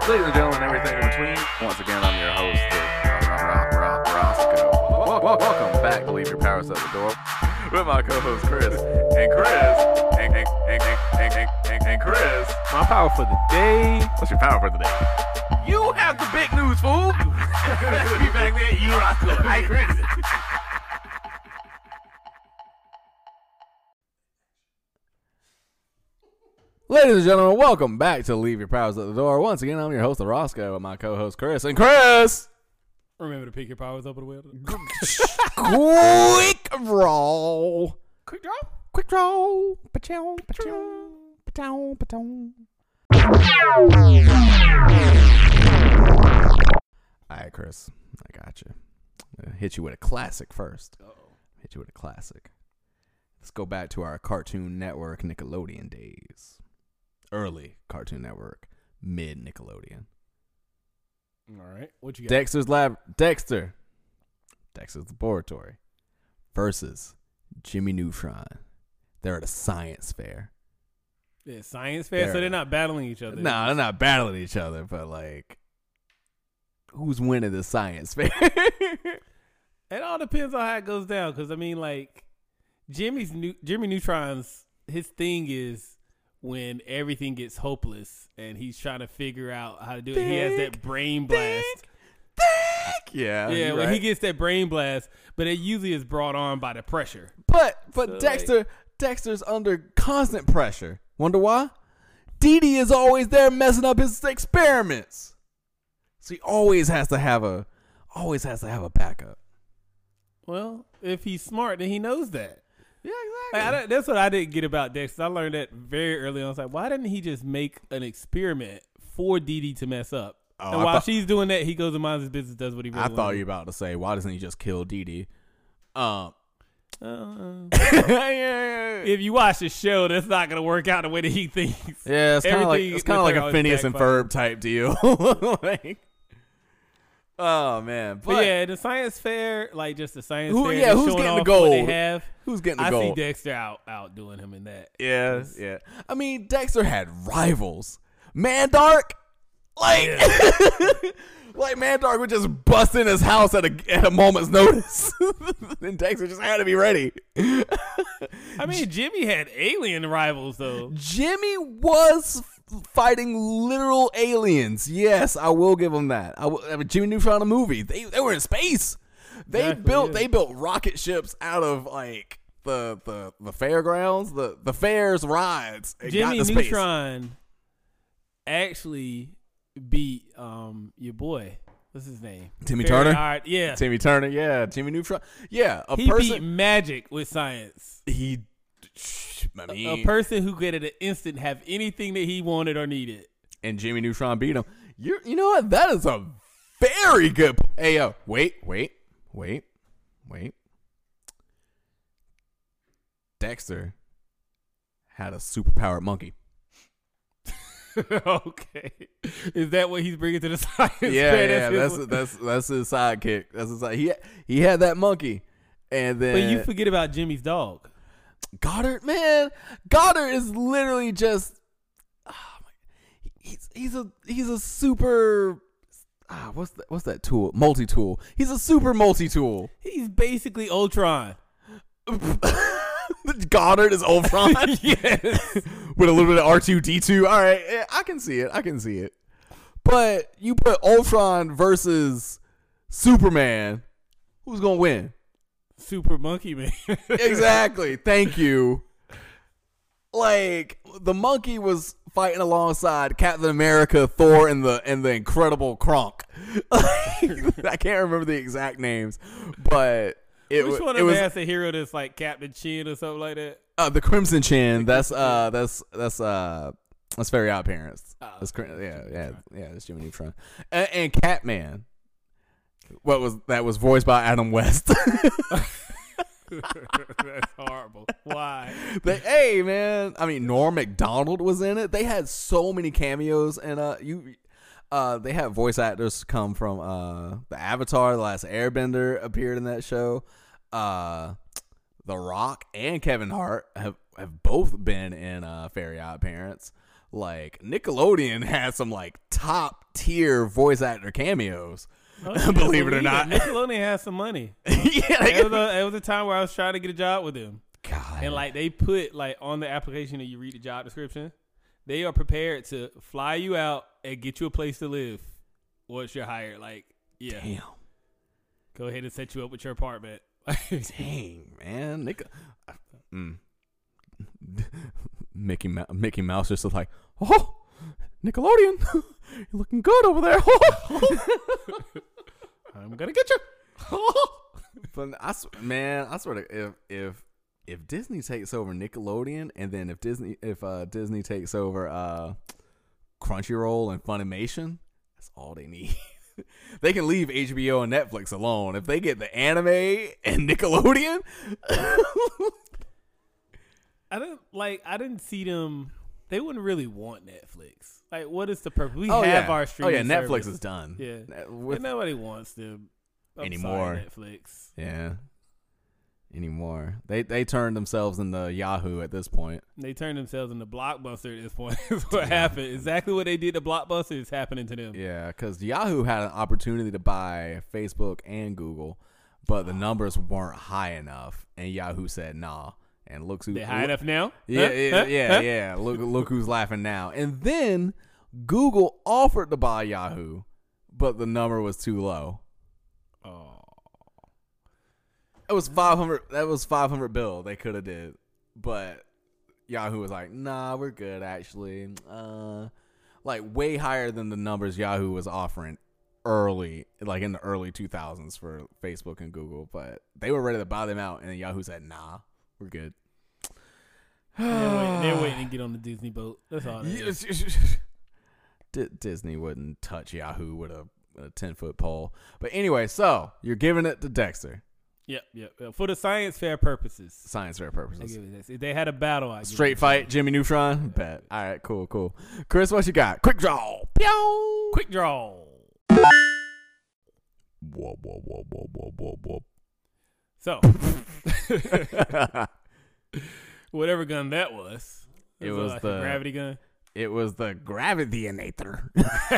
Ladies and gentlemen, everything in between. Once again, I'm your host, Roscoe. Welcome back to Leave Your Powers at the Door with my co-host Chris. And Chris. My power for the day. What's your power for the day? You have the big news, fool. Be back there, you Roscoe. Hi, Chris. Ladies and gentlemen, welcome back to Leave Your Powers at the Door. Once again, I'm your host, Roscoe, with my co-host Chris. And Chris! Remember to pick your powers up at the wheel. Quick draw. Quick draw. Quick draw. Pa-chow, pa-chow, pa-chow, pa-chow. All right, Chris, I got you. I'm going to hit you with a classic first. Hit you with a classic. Let's go back to our Cartoon Network Nickelodeon days. Early Cartoon Network, mid Nickelodeon. All right, what you got? Dexter's Laboratory versus Jimmy Neutron. They're at a science fair. Yeah, science fair, so they're not battling each other. No, they're not battling each other, but like, who's winning the science fair? It all depends on how it goes down, because I mean, like, Jimmy Neutron's, his thing is when everything gets hopeless and he's trying to figure out how to do it. He has that brain blast. Yeah, when he gets that brain blast, but it usually is brought on by the pressure. But So, Dexter's under constant pressure. Wonder why? Dee Dee is always there messing up his experiments. So he always has to have a backup. Well, if he's smart, then he knows that. Yeah, exactly. That's what I didn't get about Dexter. I learned that very early on. I was like, why didn't he just make an experiment for Dee Dee to mess up? Oh, and while she's doing that, he goes and minds his business, does what he really I wants. thought you were about to say, why doesn't he just kill Dee Dee? Yeah. If you watch the show, that's not going to work out the way that he thinks. Yeah, it's kind of like a Phineas and Ferb type deal. Like, oh man, but yeah, the science fair, like just the science fair. Yeah, who's getting the gold? They have. Who's getting the I gold? see Dexter outdoing him in that. Yeah. I mean, Dexter had rivals. Mandark, like, like Mandark would just bust in his house at a moment's notice, and Dexter just had to be ready. I mean, Jimmy had alien rivals though. Jimmy was fighting literal aliens. Yes, I will give him that. I mean, Jimmy Neutron, a movie. They were in space. They built rocket ships out of like the fairgrounds, the fairs rides. Jimmy Neutron actually beat your boy. What's his name? Timmy Turner. Yeah, Timmy Turner. Yeah, Jimmy Neutron. Yeah, he beat magic with science. A person who could at an instant have anything that he wanted or needed. And Jimmy Neutron beat him. You know what? That is a very good. Hey, yo, wait. Dexter had a superpowered monkey. Okay, is that what he's bringing to the science? Yeah, that's his sidekick. That's his side. He had that monkey, and then. But you forget about Jimmy's dog. Goddard, man, Goddard is literally just. He's a super. What's that tool? Multi-tool. He's a super multi-tool. He's basically Ultron. Goddard is Ultron. Yes. With a little bit of R2-D2. All right, yeah, I can see it. But you put Ultron versus Superman, who's gonna win? Super Monkey Man. Exactly. Thank you. Like, the monkey was fighting alongside Captain America, Thor, and the Incredible Kronk. I can't remember the exact names, but which one of them has a hero that's like Captain Chin or something like that? The Crimson Chin. That's Very Odd Parents. Oh, that's that's Jimmy Neutron. And Catman. That was voiced by Adam West. That's horrible. Why? Hey man, I mean Norm Macdonald was in it. They had so many cameos, and they had voice actors come from the Avatar, The Last Airbender appeared in that show. The Rock and Kevin Hart have both been in Very Odd Parents. like Nickelodeon has some like top tier voice actor cameos. Oh, believe it or not. Nickelodeon has some money. Yeah, It was a time where I was trying to get a job with them. God. And like they put like on the application that you read the job description, they are prepared to fly you out and get you a place to live once you're hired. Like, yeah. Damn. Go ahead and set you up with your apartment. Dang, man. Mickey Mouse just was like, oh, Nickelodeon, you're looking good over there. I'm gonna get you. But I swear to if Disney takes over Nickelodeon, and then if Disney takes over Crunchyroll and Funimation, that's all they need. They can leave HBO and Netflix alone. If they get the anime and Nickelodeon, I didn't see them. They wouldn't really want Netflix. Like, what is the purpose? We have our streaming. Oh yeah, Netflix service. is done. Yeah, and nobody wants them anymore. Netflix. Yeah, anymore. They turned themselves into Yahoo at this point. They turned themselves into Blockbuster at this point. Is what happened. Exactly what they did to Blockbuster is happening to them. Yeah, because Yahoo had an opportunity to buy Facebook and Google, but the numbers weren't high enough, and Yahoo said nah. And look who they high enough now. Yeah. Look who's laughing now. And then Google offered to buy Yahoo, but the number was too low. Oh, it was 500. That was 500 bill they could have did, but Yahoo was like, nah, we're good actually. Like way higher than the numbers Yahoo was offering early, like in the early 2000s for Facebook and Google. But they were ready to buy them out, and Yahoo said, nah. We're good. They're waiting to get on the Disney boat. That's all. Disney wouldn't touch Yahoo with a 10-foot pole. But anyway, so you're giving it to Dexter. Yep. For the science fair purposes. Science fair purposes. If they had a battle, I straight fight, Jimmy Neutron. Bet. All right, cool. Chris, what you got? Quick draw. Pew! Quick draw. Whoa. So, whatever gun that was, it was like the a gravity gun. It was the Gravityonator.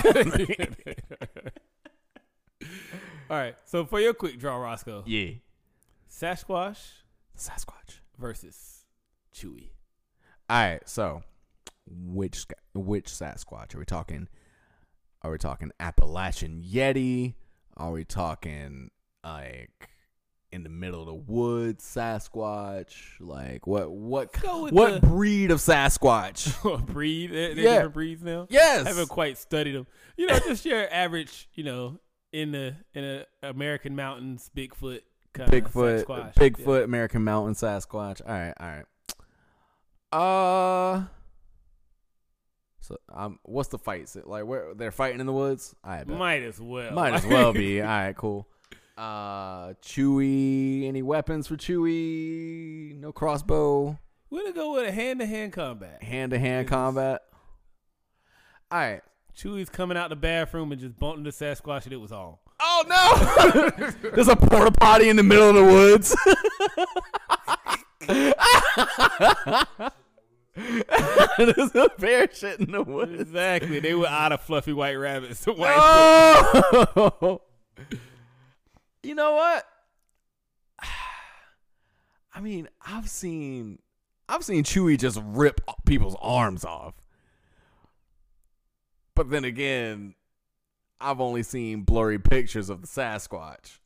All right, so for your quick draw, Roscoe. Yeah. Sasquatch versus Chewie. All right, so which Sasquatch are we talking? Are we talking Appalachian Yeti? Are we talking like in the middle of the woods Sasquatch? Like what breed of Sasquatch? What breed? They're different breeds now? Yes. I haven't quite studied them. Just your average, in the American mountains, Bigfoot kind of Sasquatch. Bigfoot, yeah. American mountain Sasquatch. All right. So what's the fight? Like where they're fighting in the woods? I bet. Might as well be. All right, cool. Chewie, any weapons for Chewie? No crossbow. We're gonna go with a hand-to-hand combat. Combat. All right. Chewie's coming out the bathroom and just bumping the Sasquatch, and it was on. Oh no! There's a porta potty in the middle of the woods. There's a bear shit in the woods. Exactly. They were out of fluffy white rabbits. Oh! You know what? I mean, I've seen Chewie just rip people's arms off. But then again, I've only seen blurry pictures of the Sasquatch.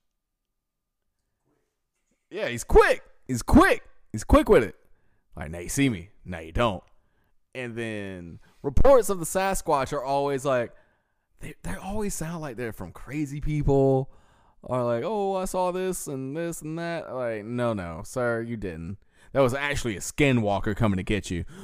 Yeah, he's quick. He's quick with it. Like, now you see me. Now you don't. And then reports of the Sasquatch are always like, they always sound like they're from crazy people. Or like, oh, I saw this and that. Like, no, sir, you didn't. That was actually a skinwalker coming to get you.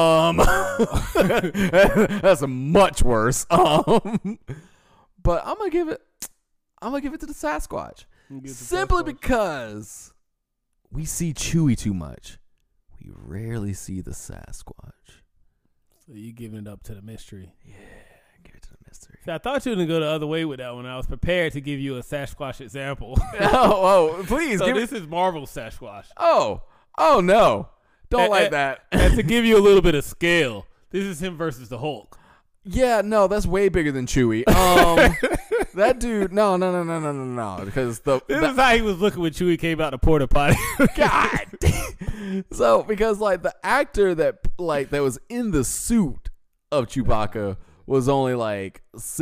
That's much worse. But I'm gonna give it to the Sasquatch. Simply because we see Chewie too much. We rarely see the Sasquatch. So you giving it up to the mystery. Yeah, give it to the mystery. See, I thought you were going to go the other way with that one. I was prepared to give you a Sasquatch example. oh, please. So this is Marvel Sasquatch. Oh, no. Don't like that. And to give you a little bit of scale, This is him versus the Hulk. Yeah, no, that's way bigger than Chewie. That dude, no, because this is how he was looking when Chewie came out the porta potty. God. So because like the actor that was in the suit of Chewbacca was only like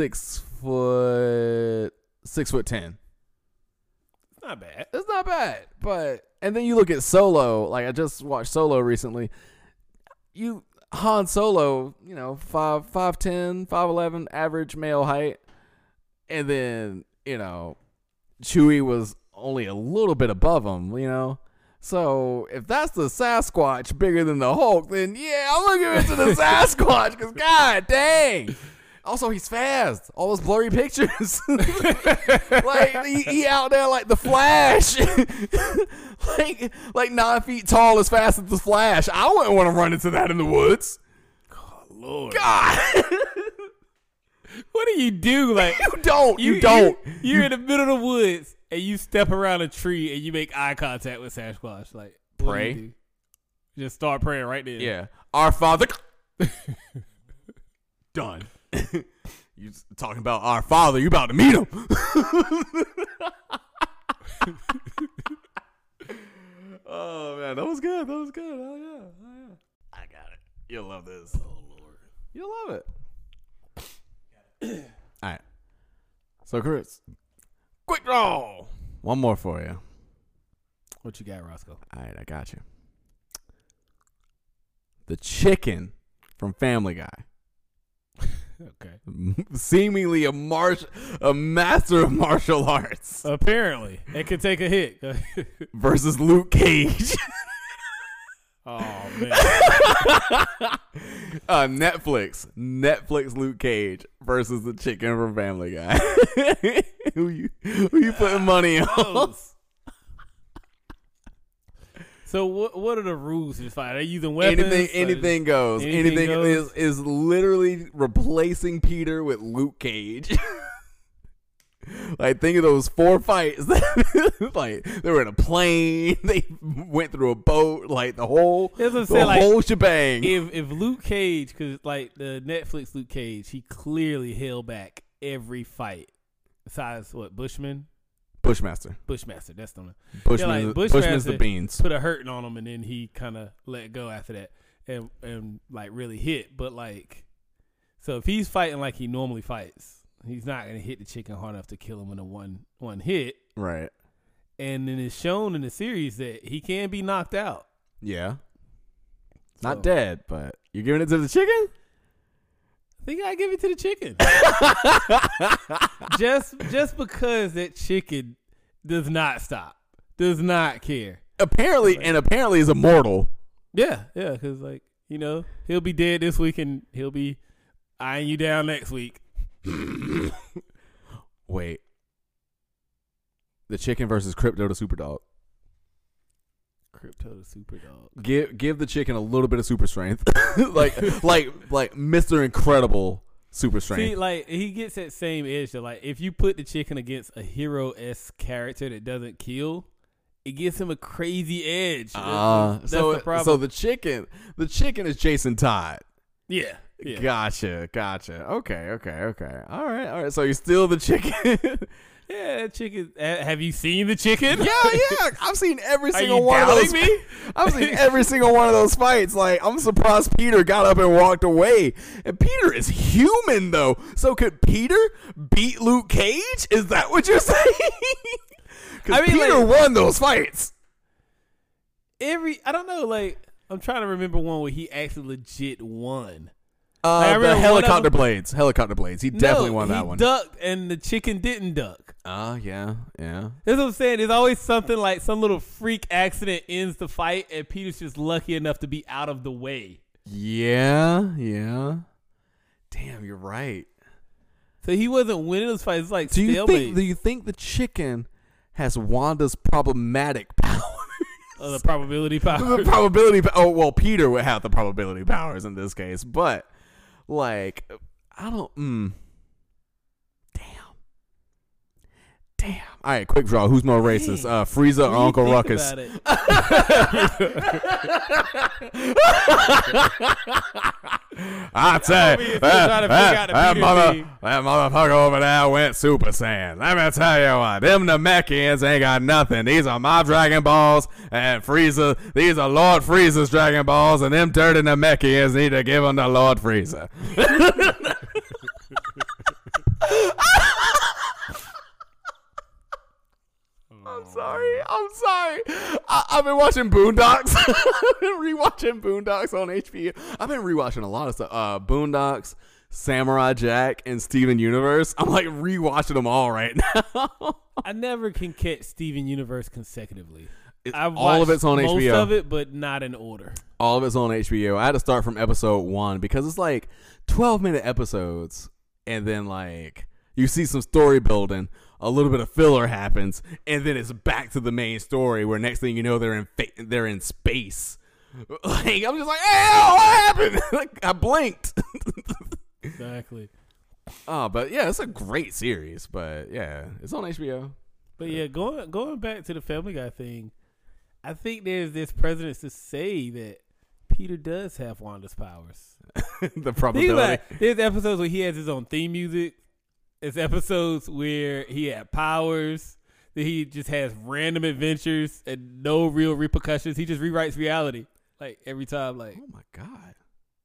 6'10". It's not bad. It's not bad, but and then you look at Solo. Like I just watched Solo recently. Han Solo, 5'10", 5'11", average male height. And then, Chewie was only a little bit above him, So if that's the Sasquatch bigger than the Hulk, then yeah, I'm going to give it to the Sasquatch because god dang. Also, he's fast. All those blurry pictures. Like, he out there like the Flash. like 9 feet tall as fast as the Flash. I wouldn't want to run into that in the woods. Oh, Lord. God. What do you do? Like You don't. You're in the middle of the woods and you step around a tree and you make eye contact with Sasquatch. Like, pray. Do you do? Just start praying right there. Yeah. Our Father. Done. You talking about our Father? You about to meet him? Oh man, that was good. Oh yeah. I got it. You'll love this. Oh Lord, you'll love it. All right. So Chris, quick draw. One more for you. What you got, Roscoe? All right, I got you. The chicken from Family Guy. Okay. Seemingly a master of martial arts. Apparently, it could take a hit. Versus Luke Cage. Oh man. Netflix Luke Cage versus the chicken from Family Guy. who you putting money on? So what are the rules in this fight? Are they using weapons? Anything goes. Anything is literally replacing Peter with Luke Cage. Like, think of those 4 fights. Like, they were in a plane. They went through a boat. Like, the whole shebang. If Luke Cage, because, like, the Netflix Luke Cage, he clearly held back every fight. Besides, what, Bushmaster, that's the one. Bushman's the beans. Put a hurting on him, and then he kind of let go after that and, like, really hit. But, like, so if he's fighting like he normally fights, he's not going to hit the chicken hard enough to kill him in a one hit. Right. And then it's shown in the series that he can be knocked out. Yeah. Not dead, but you're giving it to the chicken? I think I give it to the chicken. just because that chicken does not stop. Does not care. Apparently is immortal. Yeah, because, like, he'll be dead this week and he'll be eyeing you down next week. Wait. The chicken versus Crypto the Superdog. Crypto the Superdog. Give the chicken a little bit of super strength. like Mr. Incredible super strength. See, like, he gets that same edge that, like, if you put the chicken against a hero-esque character that doesn't kill, it gives him a crazy edge. That's the problem. So the chicken is Jason Todd. Yeah. Gotcha. Okay. All right. So you steal the chicken. Yeah, that chicken. Have you seen the chicken? Yeah. I've seen every single one of those. I've seen every single one of those fights. Like, I'm surprised Peter got up and walked away. And Peter is human, though. So could Peter beat Luke Cage? Is that what you're saying? Because Peter won those fights. I don't know. Like, I'm trying to remember one where he actually legit won. The helicopter blades. He definitely won that one. He ducked, and the chicken didn't duck. Yeah. That's what I'm saying. There's always something like some little freak accident ends the fight, and Peter's just lucky enough to be out of the way. Yeah. Damn, you're right. So he wasn't winning those fights. It's like do you think the chicken has Wanda's problematic power? The probability powers. The probability. Oh, well, Peter would have the probability powers in this case, but. Like, I don't. Damn. All right, quick draw. Who's more racist? Frieza or Uncle Ruckus? I tell you, that thing. motherfucker over there went Super Saiyan. Let me tell you what, them Namekians ain't got nothing. These are my Dragon Balls, and Frieza. These are Lord Frieza's Dragon Balls, and them dirty Namekians need to give them to Lord Frieza. I'm sorry. I've been watching Boondocks. I've been rewatching Boondocks on HBO. I've been rewatching a lot of stuff. Boondocks, Samurai Jack, and Steven Universe. I'm like rewatching them all right now. I never can catch Steven Universe consecutively. All of it's on most HBO. Most of it, but not in order. All of it's on HBO. I had to start from episode 1 because it's like 12-minute episodes, and then like you see some story building. A little bit of filler happens, and then it's back to the main story. Where next thing you know, they're in space. Like I'm just like, hey, what happened? Like I blinked. Exactly. Oh, but yeah, it's a great series. But yeah, it's on HBO. But yeah, going back to the Family Guy thing, I think there's this precedent to say that Peter does have Wanda's powers. The probability. There's episodes where he has his own theme music. It's episodes where he had powers, that he just has random adventures and no real repercussions. He just rewrites reality, like every time. Like, oh my god,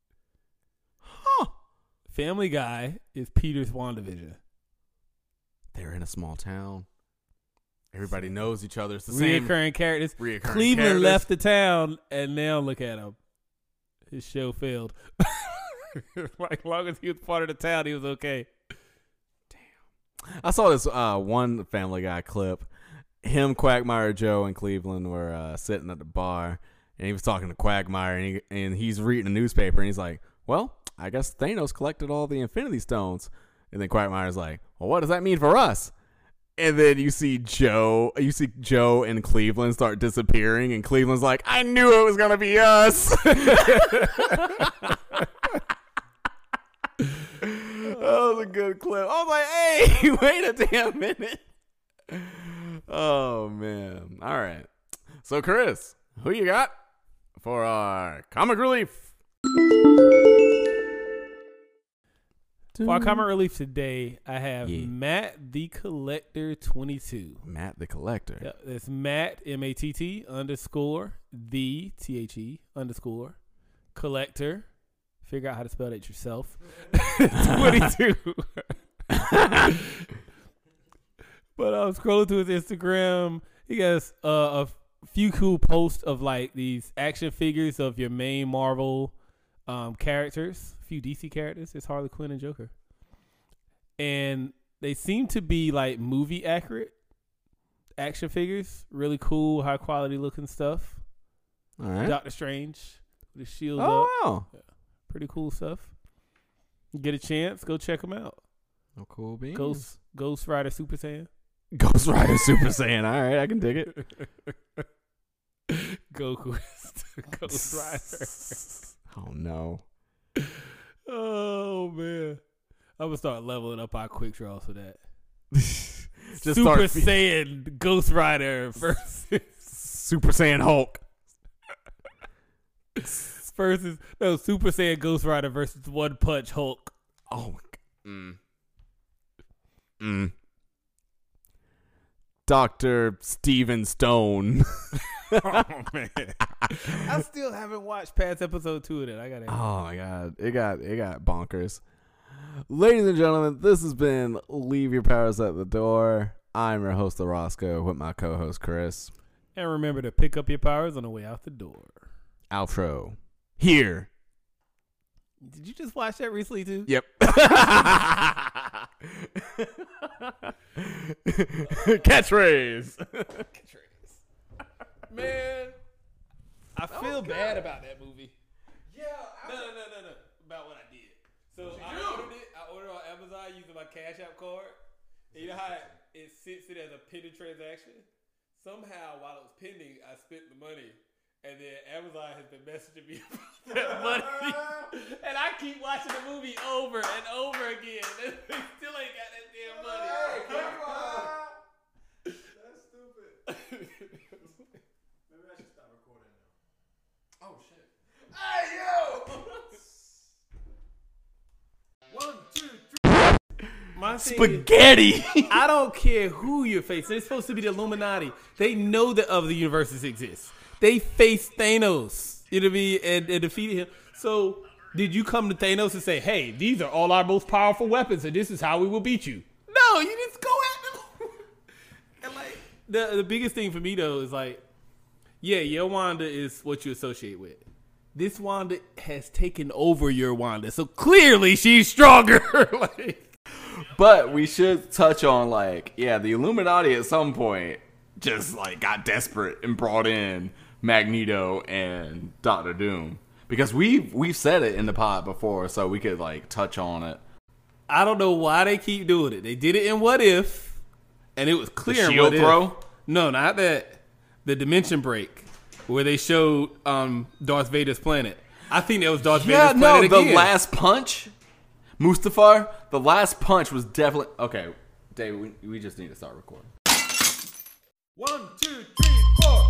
Family Guy is Peter's WandaVision. They're in a small town. Everybody knows each other. It's the same reoccurring characters. Cleveland characters. left the town, and now look at him. His show failed. Like, as long as he was part of the town, he was okay. I saw this one Family Guy clip. Him, Quagmire Joe, and Cleveland were sitting at the bar, and he was talking to Quagmire, and he's reading a newspaper, and he's like, well, I guess Thanos collected all the Infinity Stones. And then Quagmire's like, well, what does that mean for us? And then you see Joe and Cleveland start disappearing, and Cleveland's like, I knew it was going to be us. That was a good clip. I was like, hey, wait a damn minute. Oh, man. All right. So, Chris, who you got for our comic relief? For our comic relief today, I have Matt the Collector 22. Matt the Collector. Yeah, it's Matt, MATT _ the THE _ Collector. Figure out how to spell that yourself. 22. But I was scrolling through his Instagram. He has a few cool posts of like these action figures of your main Marvel characters. A few DC characters. It's Harley Quinn and Joker. And they seem to be like movie accurate action figures. Really cool, high quality looking stuff. All right. Doctor Strange with his shield up. Wow. Yeah. Pretty cool stuff. Get a chance, go check them out. Oh, cool beans. Ghost Rider Super Saiyan. Ghost Rider Super Saiyan. All right, I can dig it. Goku Ghost Rider. Oh, no. Oh, man. I'm going to start leveling up our quick draws for that. Just Super Saiyan Ghost Rider versus Super Saiyan Hulk. Super Saiyan Ghost Rider versus One Punch Hulk. Oh my god. Dr. Steven Stone. Oh man. I still haven't watched past episode 2 of that. I gotta. Oh my god. It got bonkers. Ladies and gentlemen, this has been Leave Your Powers at the Door. I'm your host, Roscoe, with my co-host Chris. And remember to pick up your powers on the way out the door. Outro. Here. Did you just watch that recently too? Yep. Catchphrase. Man, I feel bad about that movie. Yeah. No. About what I did. So I ordered on Amazon using my Cash App card. And you know how it sits it as a pending transaction? Somehow, while it was pending, I spent the money. And then Amazon has been messaging me about that money. And I keep watching the movie over and over again. And they still ain't got that damn money. Hey, come on. That's stupid. Maybe I should stop recording now. Oh, shit. Hey, yo! spaghetti. I don't care who you're facing. They're supposed to be the Illuminati. They know that other universes exist. They faced Thanos, you know what I mean, and defeated him. So did you come to Thanos and say, hey, these are all our most powerful weapons, and this is how we will beat you? No, you just go at them. And like the biggest thing for me though is like, yeah, your Wanda is what you associate with. This Wanda has taken over your Wanda, so clearly she's stronger. But we should touch on like, yeah, the Illuminati at some point just like got desperate and brought in Magneto and Doctor Doom, because we've said it in the pod before, so we could like touch on it. I don't know why they keep doing it. They did it in What If, and it was clear. The shield throw? No, not that. The Dimension Break, where they showed Darth Vader's planet. I think that was Darth Vader's planet again. The last punch, Mustafar. The last punch was definitely okay. Dave, we just need to start recording. 1, 2, 3, 4.